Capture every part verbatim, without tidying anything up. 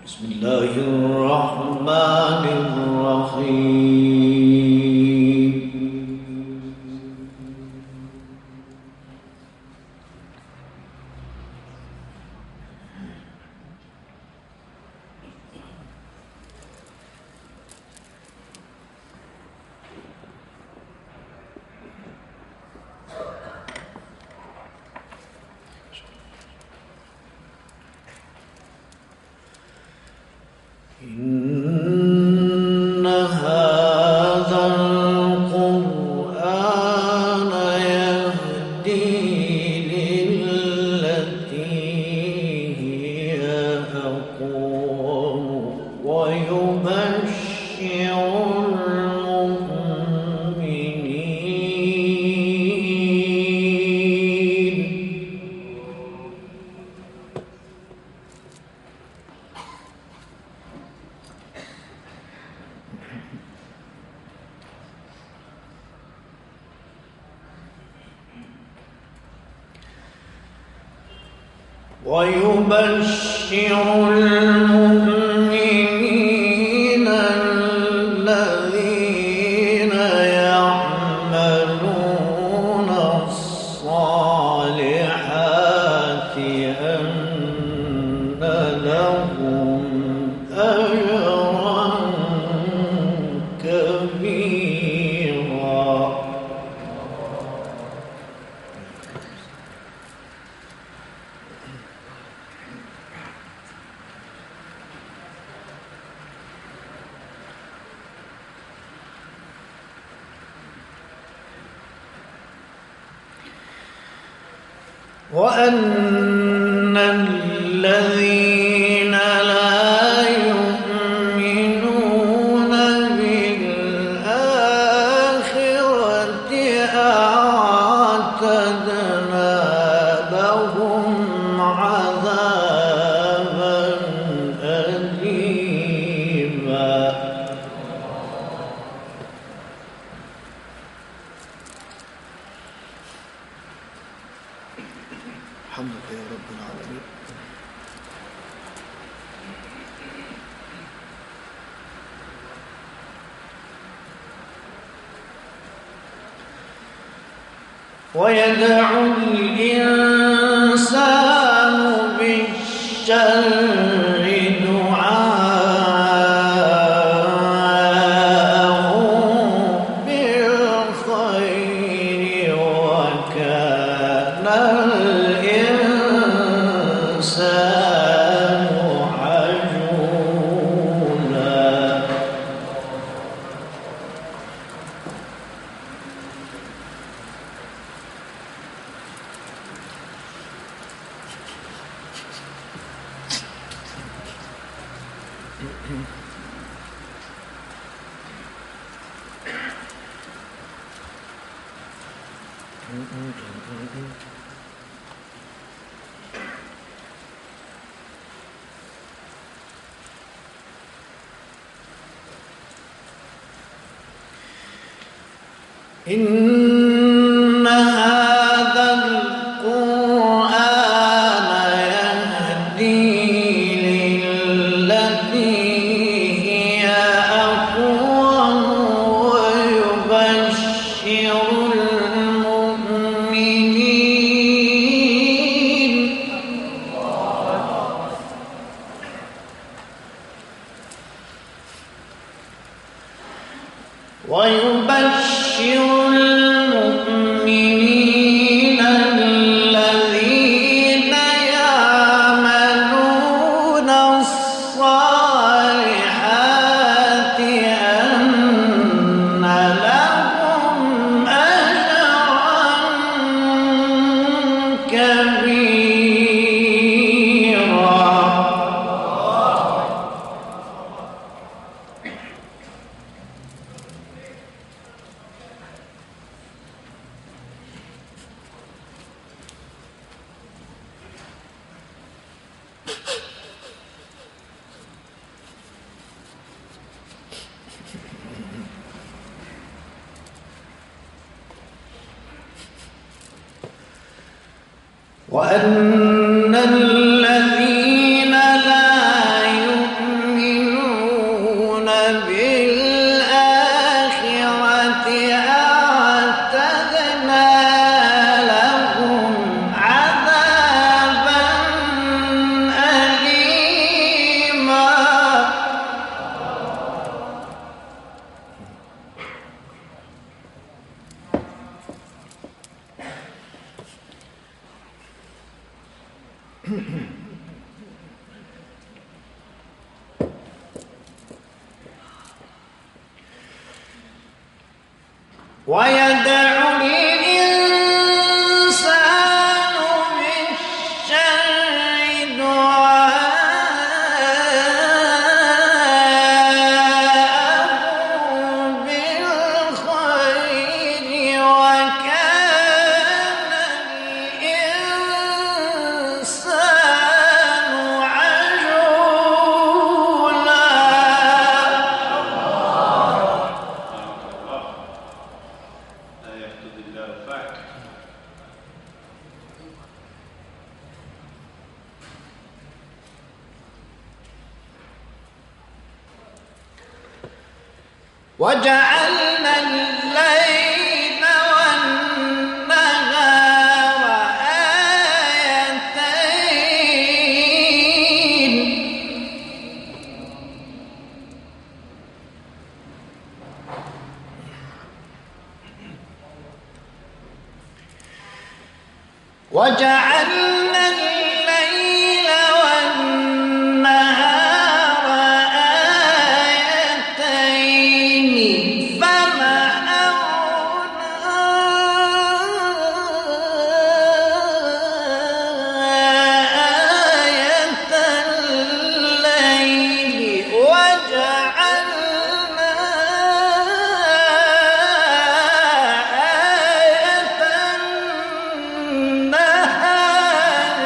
بسم الله الرحمن الرحيم. إن هذا القرآن يهدي للتي هي أقوم ويبشر المؤمنين ويبشر المؤمنين الذين يعملون الصالحات أن لهم أجرا كبيرا. وأن الذين لا يؤمنون بالآخرة أعتدنا لهم عذابا أليما. حمدك يا رب العالمين. ويدعو الإنسان بالشر دعاءه بالخير وكان الإنسان عجولا. إن هذا القرآن يهدي للتي هي أقوم ويبشر المؤمنين ويبشر المؤمنين الذين يعملون الصالحات أن لهم أجرا كبيرا. وأن الذين لا يؤمنون ويدعو الإنسان بالشر دعاءه بالخير وكان الإنسان عجولا. وجعلنا الليل والنهار آيتين وجعلنا الليل والنهار آيتين فمحونا آية الليل وجعلنا آية النهار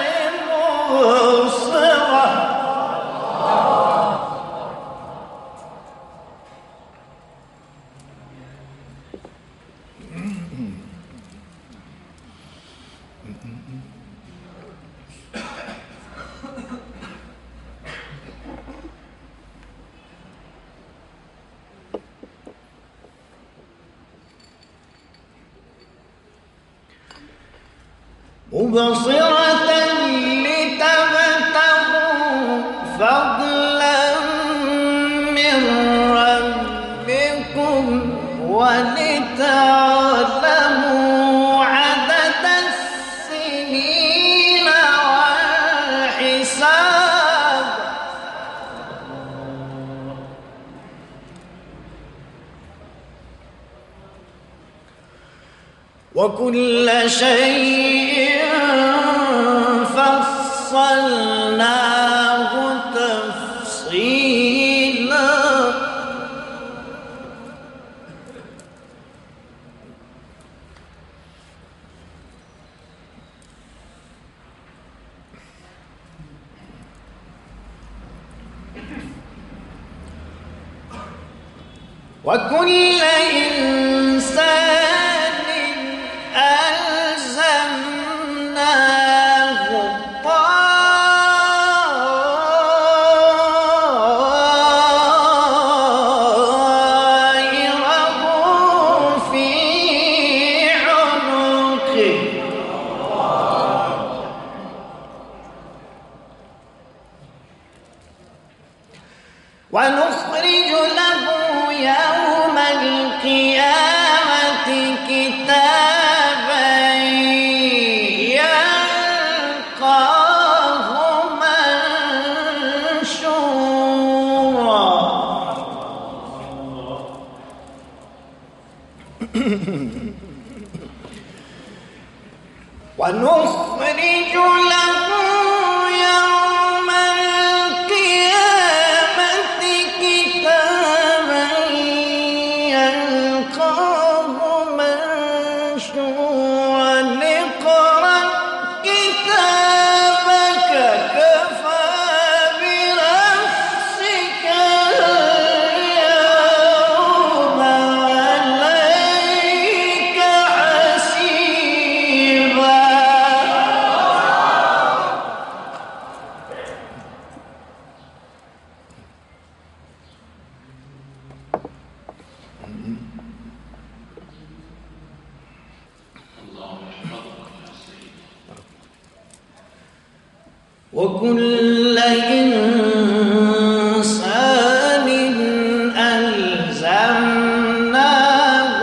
مبصرة. مبصرة لتبتغوا فضلا من ربكم ولتعلموا عدد السنين والحساب وكل شيء فصلناه تفصيلا. وكل إنسان ألزمناه طائره في عنقه ونخرج له يوم القيامة كتابا يلقاه منشورا. ونخرج له يوم القيامة كتابا يلقاه منشورا اقرأ كتابك كفى بنفسك اليوم عليك حسيبا. وكل إنسان ألزمناه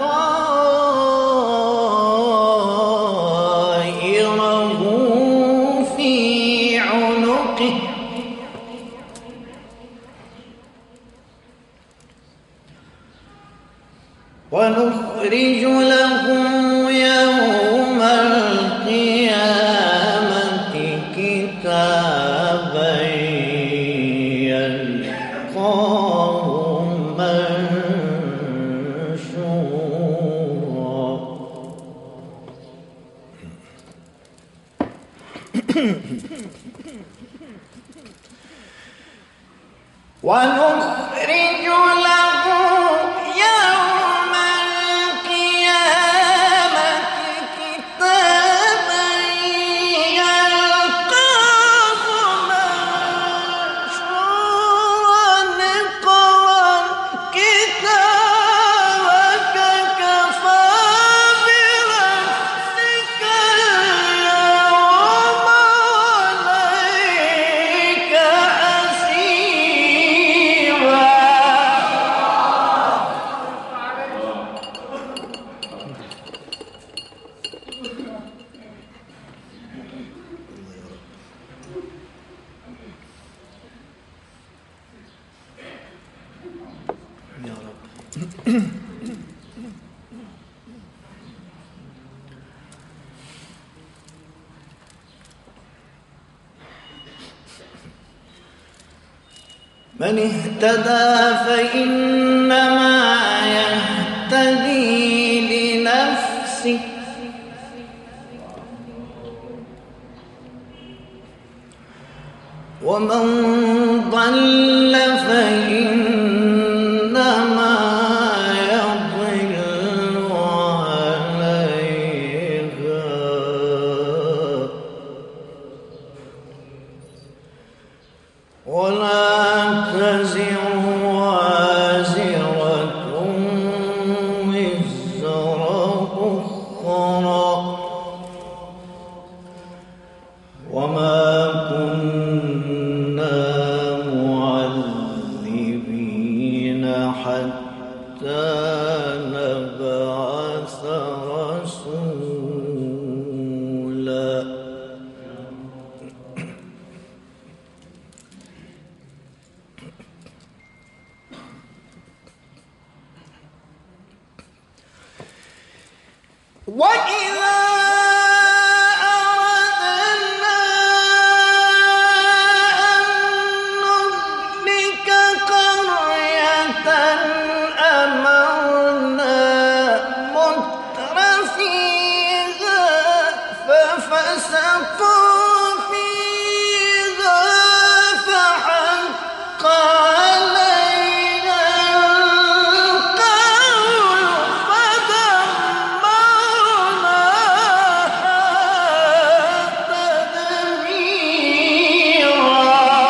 طائره في عنقه ونخرج ونخرج له يوم القيامة كتابا يلقاه منشورا ونخرج له يوم القيامة كتابا يلقاه منشورا اقرأ كتابك كفى بنفسك اليوم عليك حسيبا. يا رب. من اهتدى فإنما يهتدي لنفسه ومن ضل فإنما يضل عليها ولا تزر وازرة وزر أخرى وما كنا معذبين حتى نبعث رسولا. وإذا أردنا أن نهلك قرية أمرنا متر فيها ففسقوا فيها فحق عليها القول فدمرناها تدميرا.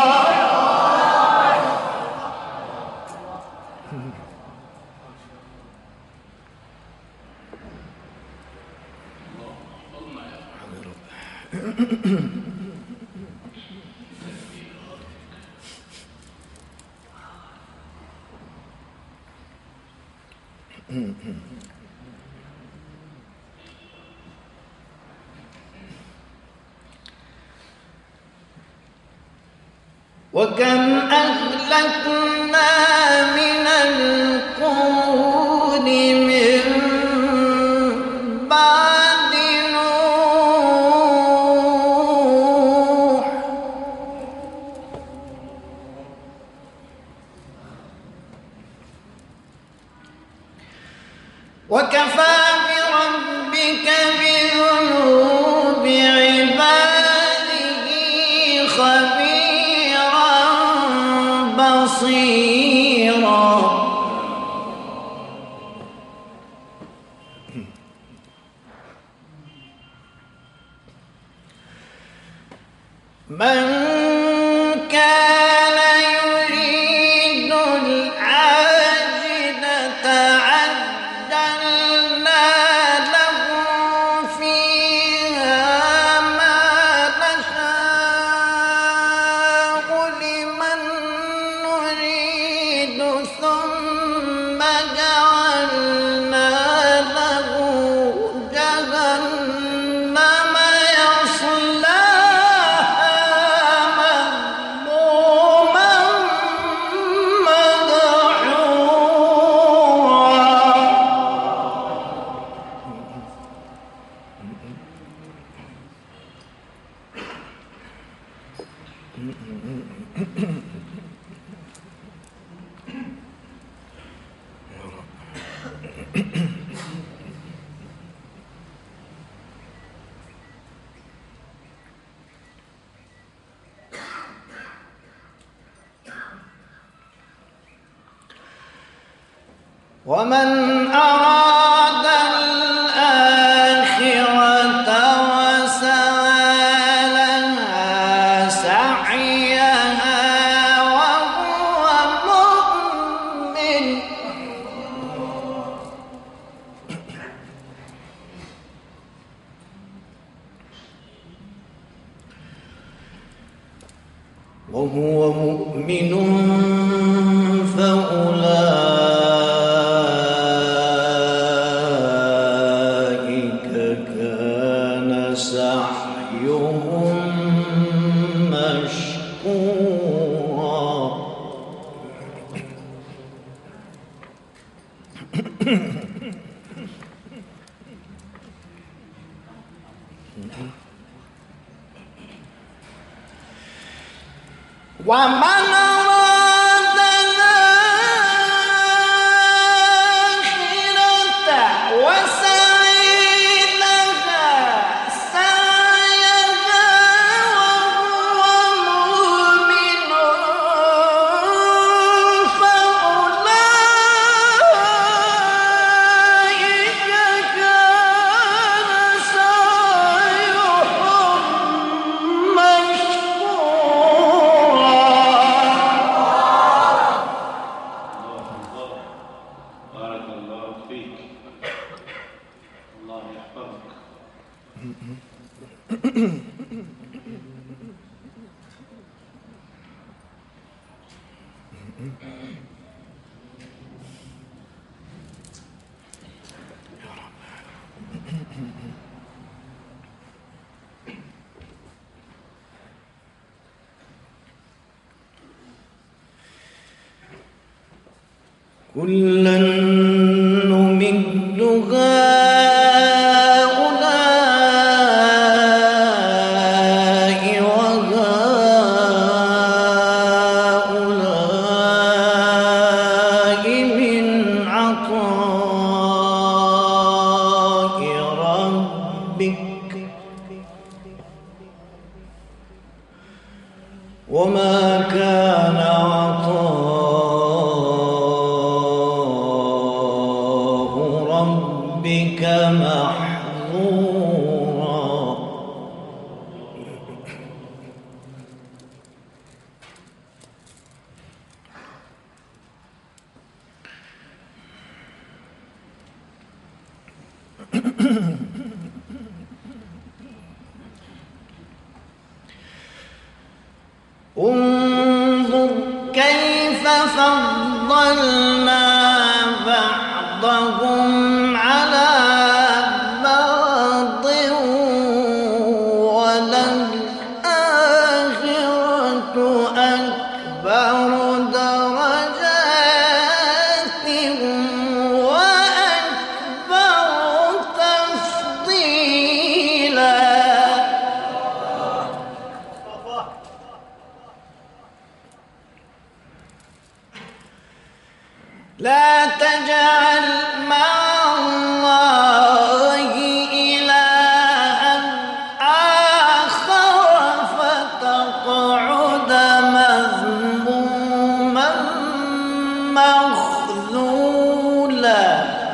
وكم أهلكنا من القرون من بعد نوح وكفى بربك بذنوب عباده خبيرا بصيرا. من كان يريد العاجلة عجلنا له فيها ما نشاء لمن نريد ثم جعلنا له جهنم يصلاها ومن أراد الآخرة وسعى لها سعيها وهو مؤمن وهو مؤمن فأولئك كان سعيهم مشكورا. ومن أراد الآخرة وسعى لها سعيها وهو مؤمن فأولئك كان سعيهم مشكورا. بارك الله فيك. الله يحفظك. كلا نمد هؤلاء وهؤلاء من عطاء ربك وما كان عطاء ربك محظورا. انظر كيف فضلنا بعضهم على بعض وللآخرة أكبر درجات وأكبر تفضيلا. لا تجعل مع الله إلها آخر فتقعد مذموما مخذولا.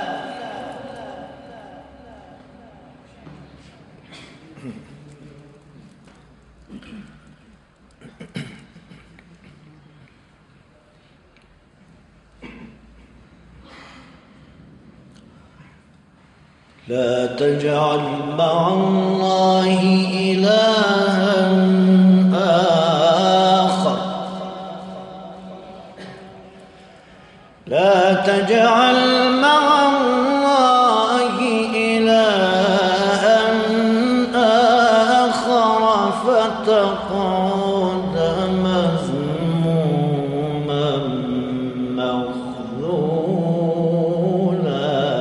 لا تجعل مع الله إلها آخر لا تجعل مع الله إلها آخر فتقعد مذموما مخذولا.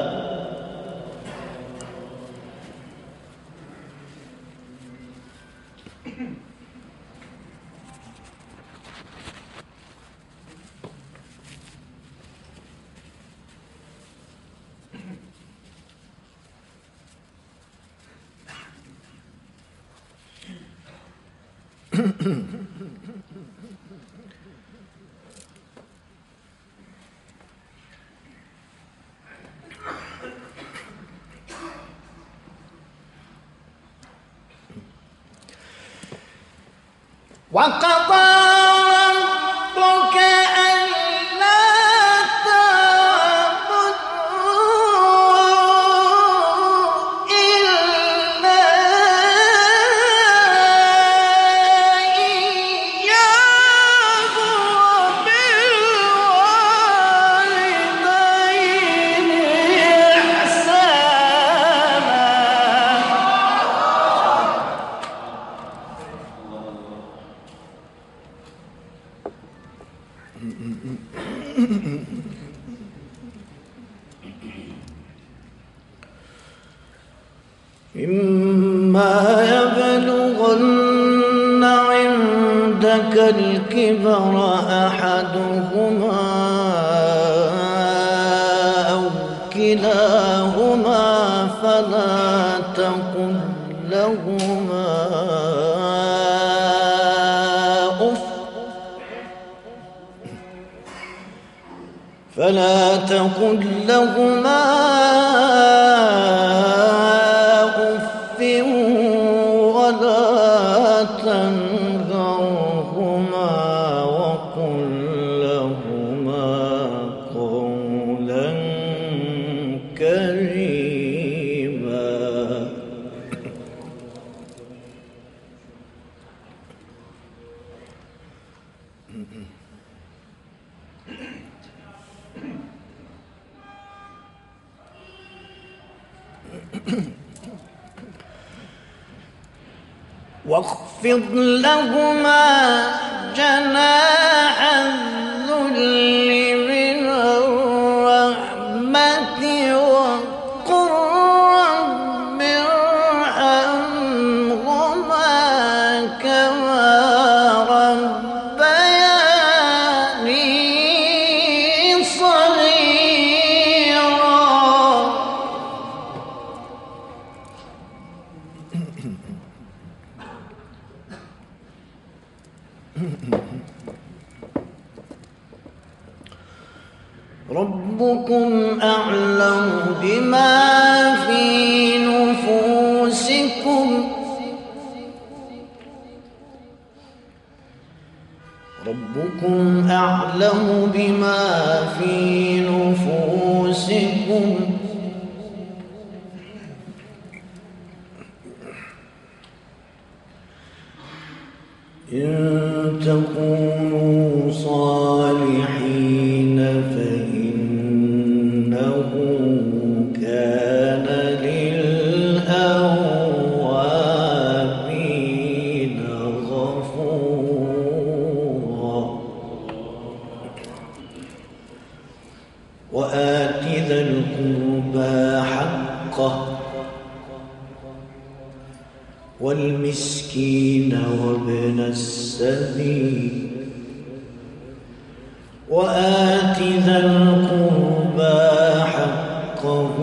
وقضى ربك ألا تعبدوا إلا إياه وبالوالدين إحسانا. إما يبلغن عندك الكبر أحدهما أو كلاهما فلا تقل لهما أف فلا تقل لهما ولا تنهرهما وقل لهما قولا كريما. واخفض لهما جناح الذل من الرحمة وقل رب ارحمهما كما ربياني صغيرا. ربكم أعلم بما في نفوسكم ربكم أعلم بما في نفوسكم إن تكونوا صالحين فإنه كان للأوابين غفورا. وآت ذا القربى حقه والمسكين وابن السبيل وآت ذا القربى حقه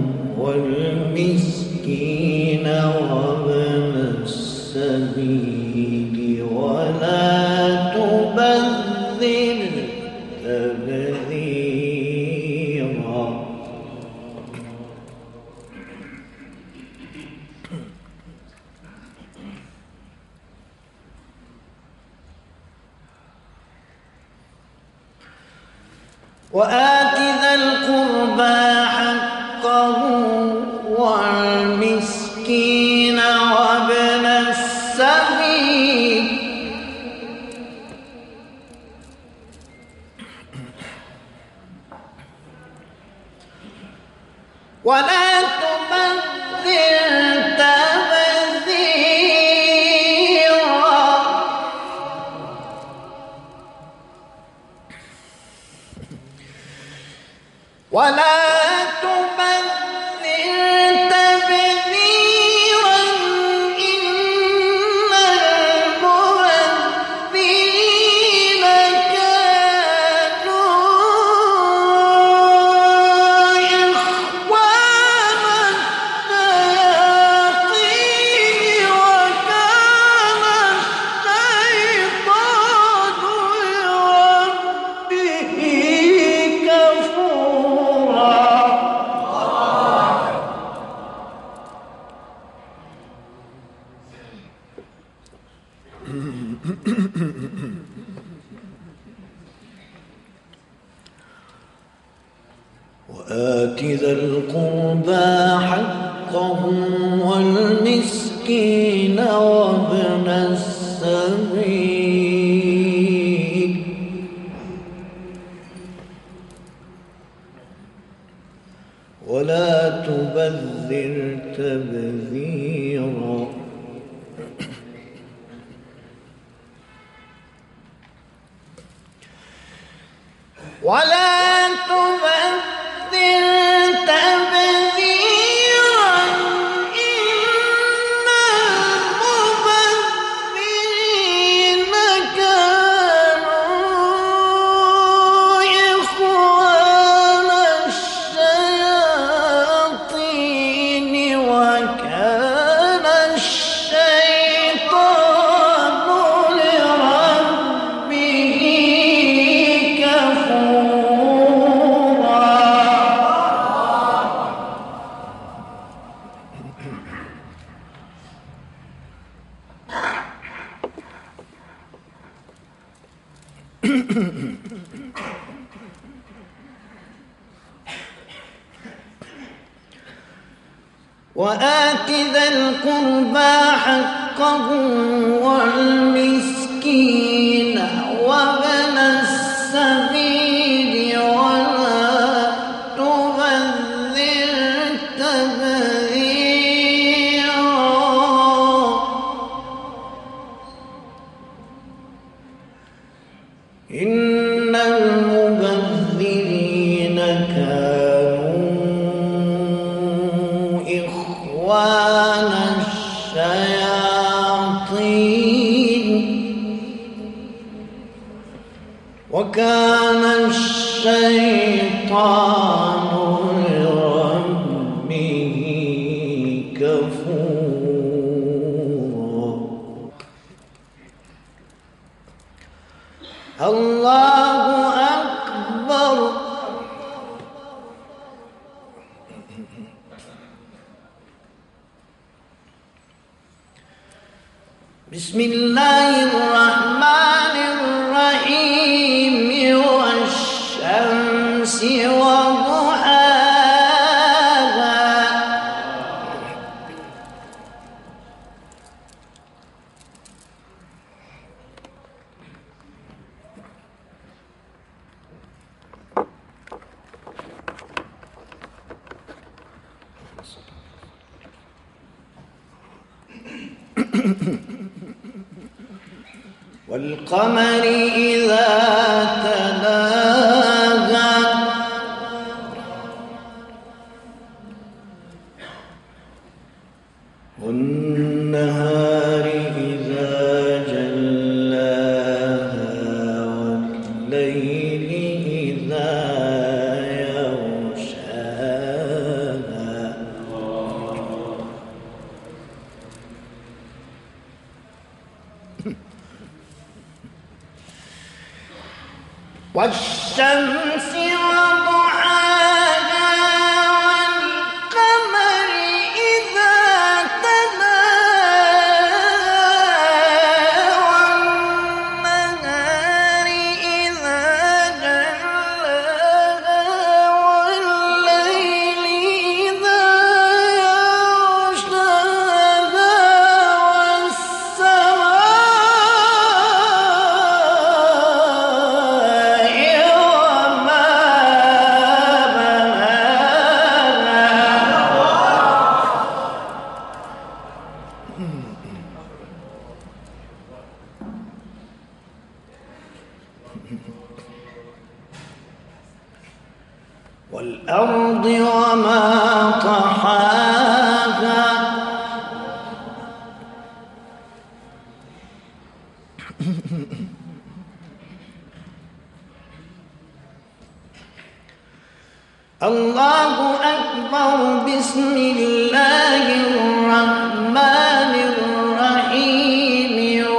والمسكين وابن السبيل ولا تبذر تبذيرا. وآت ذا القربى حقه والمسكين وابن السبيل ولا تبذر تبذيرا. ولا تبذر تبذيرا إن المبذرين كانوا إخوان الشياطين وكان الشيطان لربه كفورا. وآت ذا القربى حقه والمسكين وابن السبيل ولا تبذر تبذيرا ولا تبذر تبذيرا إن المبذرين كانوا إخوان الشياطين وكان الشيطان لربه وآت ذا القربى حقه والمسكين وابن السبيل ولا تبذر تبذيرا إن المبذرين كانوا إخوان الشياطين وكان الشيطان لربه كفورا الله أكبر. بسم الله الرحمن الرحيم والشمس وضحاها والقمر إذا تلاها والنهار إذا جلاها والليل إذا يغشاها والشمس وضحاها والقمر إذا تلاها والنهار إذا جلاها والليل إذا يغشاها والأرض وما طحاها الله أكبر. بسم الله الرحمن الرحيم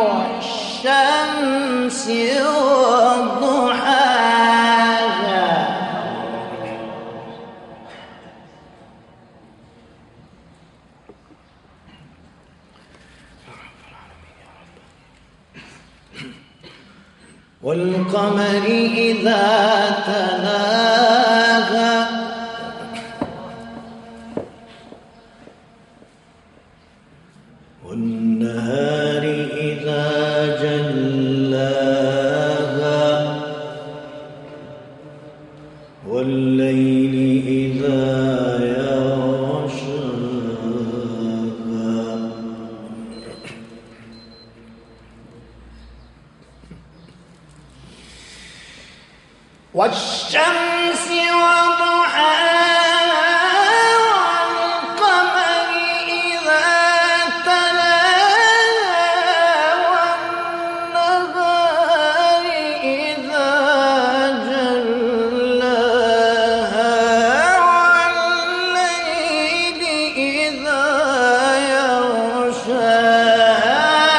والشمس وضحاها والقمر إذا تلاها والشمس وضحاها والقمر إذا تلاها والنهار إذا جلاها والليل إذا يغشاها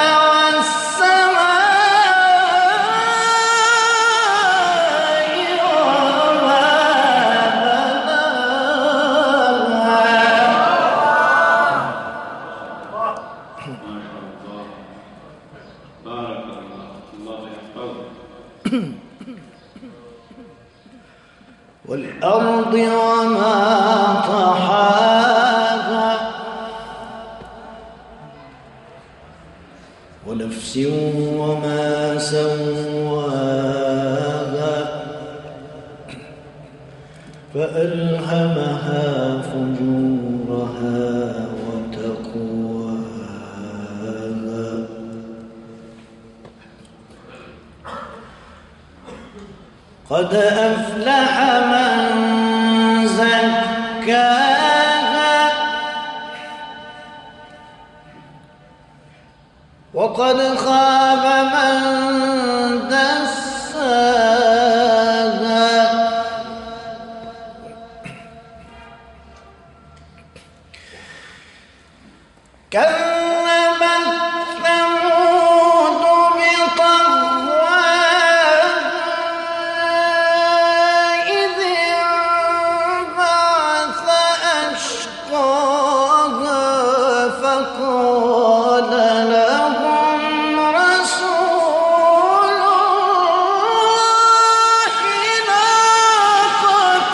والأرض وما طحاها ونفس وما سواها فألهمها فجورها وتقواها قد أفلح من زكاها وقد خاب من دساها كذبت ثمود بطغواها إذ انبعث أشقاها فقال لهم رسول الله ناقة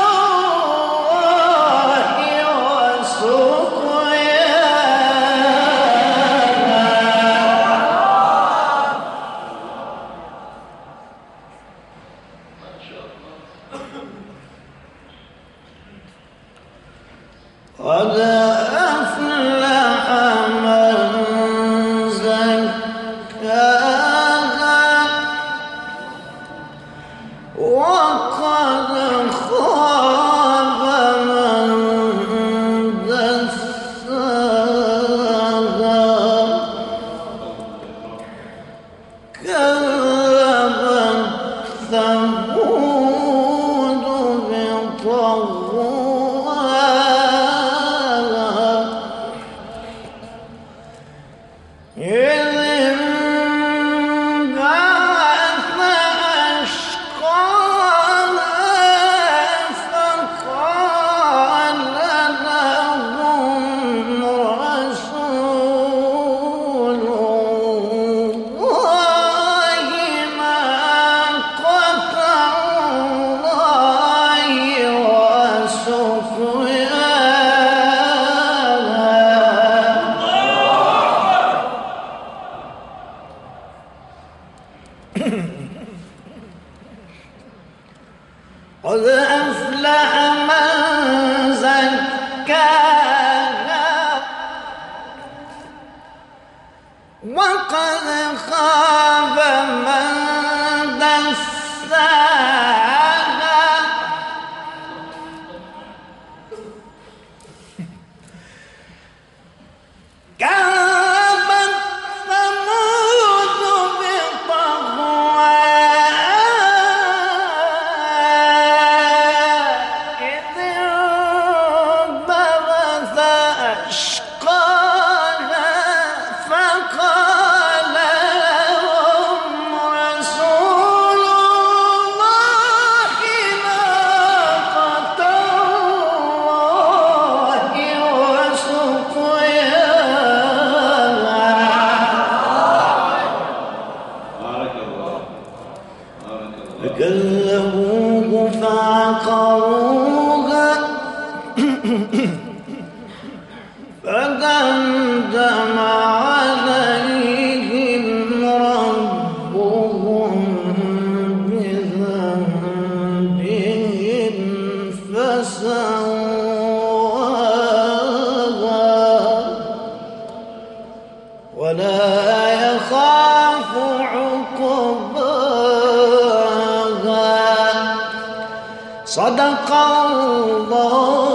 الله وسقياها قد أفلح من زكاها وقد خاب من دساها كذبت ثمود بطغواها إذ انبعث أشقاها فقال لهم رسول الله ناقة الله وسقياها قد أفلح من زكاها وقد خاب من دساها كذبت ثمود بطغواها إذ انبعث أشقاها فقال لهم رسول الله ناقة الله وسقياها بارك الله بارك الله فكذبوه فعقروها فدمدم عليهم ربهم بذنبهم فسواها ولا يخاف عقباها صدق الله